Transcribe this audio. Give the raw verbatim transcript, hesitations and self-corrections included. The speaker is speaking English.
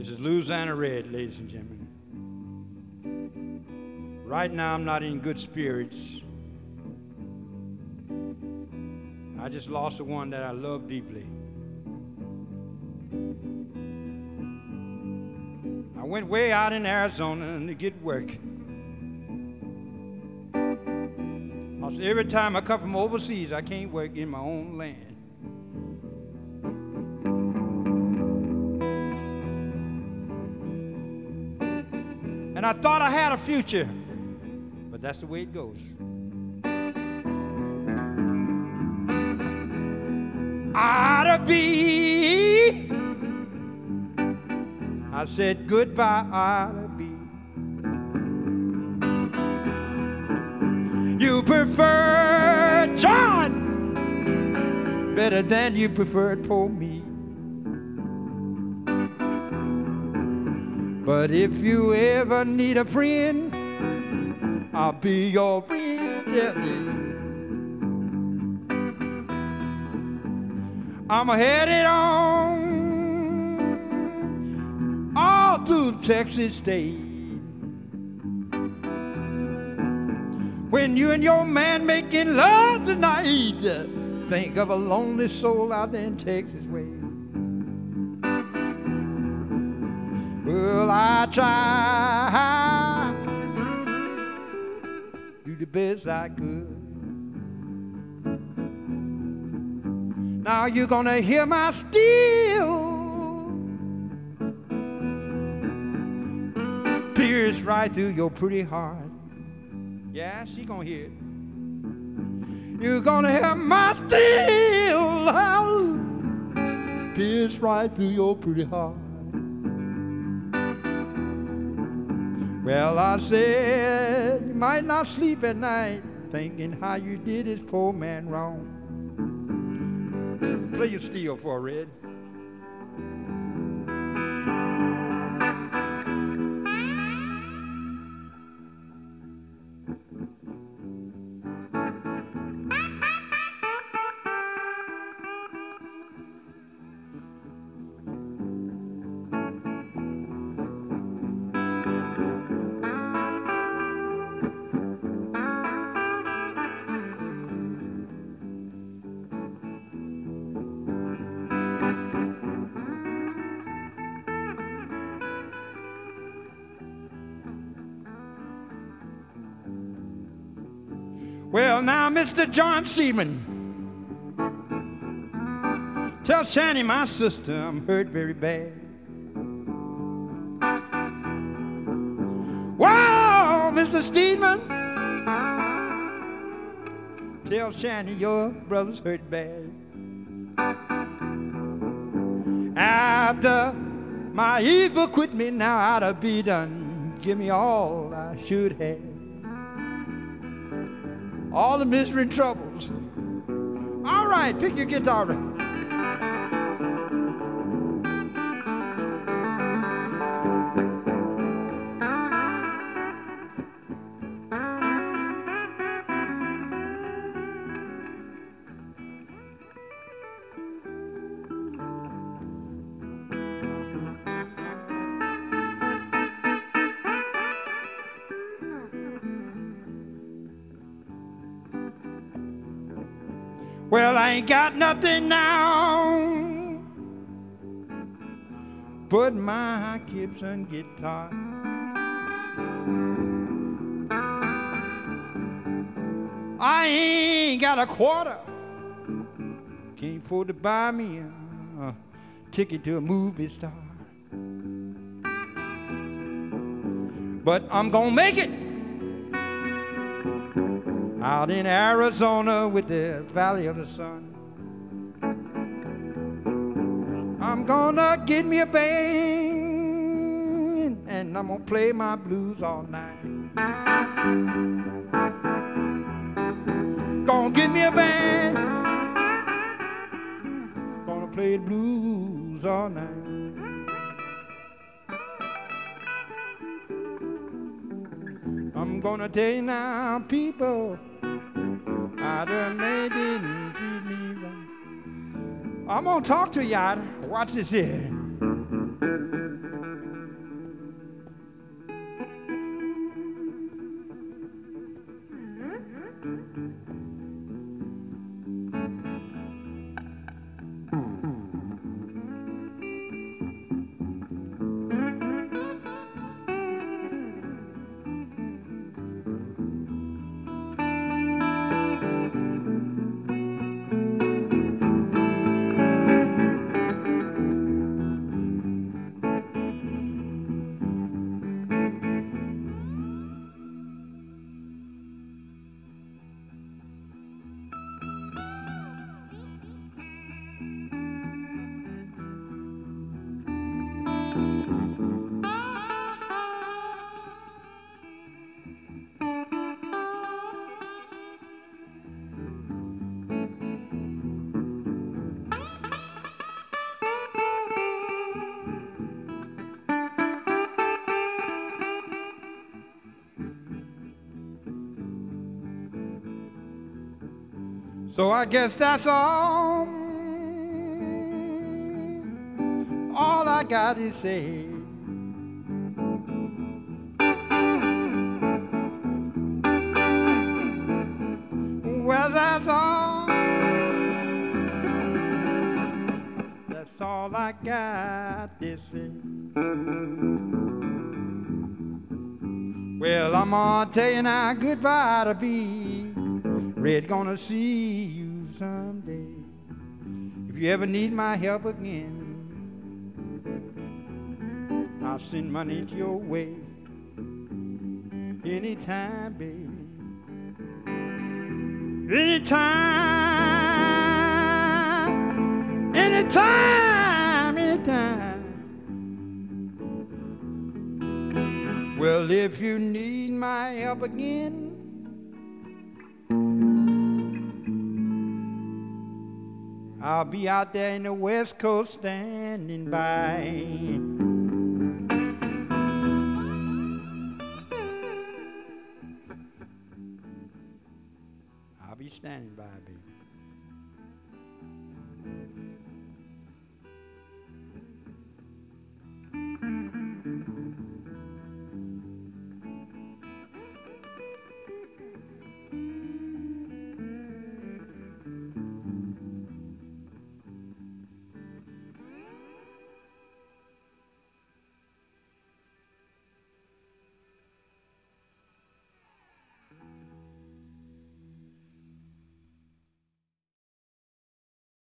This is Louisiana Red, ladies and gentlemen. Right now, I'm not in good spirits. I just lost the one that I love deeply. I went way out in Arizona to get work. Because every time I come from overseas, I can't work in my own land. And I thought I had a future, but that's the way it goes. I ought to be, I said goodbye, I ought to be. You prefer John better than you preferred poor me. But if you ever need a friend, I'll be your friend, Daddy. I'm headed on all through Texas State. When you and your man making love tonight, think of a lonely soul out there in Texas way. Well, I try, do the best I could. Now you're gonna hear my steel pierce right through your pretty heart. Yeah, she gonna hear it. You're gonna hear my steel pierce right through your pretty heart. Well, I said, you might not sleep at night thinking how you did this poor man wrong. Play your steel for a Red. Well, now, Mister John Seaman, tell Shani, my sister, I'm hurt very bad. Wow, Mister Steedman, tell Shani your brother's hurt bad. After my evil quit me, now I'd have be done. Give me all I should have. All the misery and troubles. All right, pick your guitar. Well, I ain't got nothing now but my Gibson guitar. I ain't got a quarter, can't afford to buy me a, a ticket to a movie star. But I'm gonna make it out in Arizona with the Valley of the Sun. I'm gonna get me a band and I'm gonna play my blues all night. Gonna get me a band, gonna play the blues all night. I'm gonna tell you now, people, I done made didn't treat me right. I'm gonna talk to you, Ida. Watch this here. So I guess that's all, all I got to say. Well, that's all, that's all I got to say. Well, I'm gonna tell you now, goodbye to be. Red gonna see you someday. If you ever need my help again, I'll send money to your way. Anytime, baby. Anytime, anytime, anytime. Well, if you need my help again, I'll be out there in the West Coast standing by.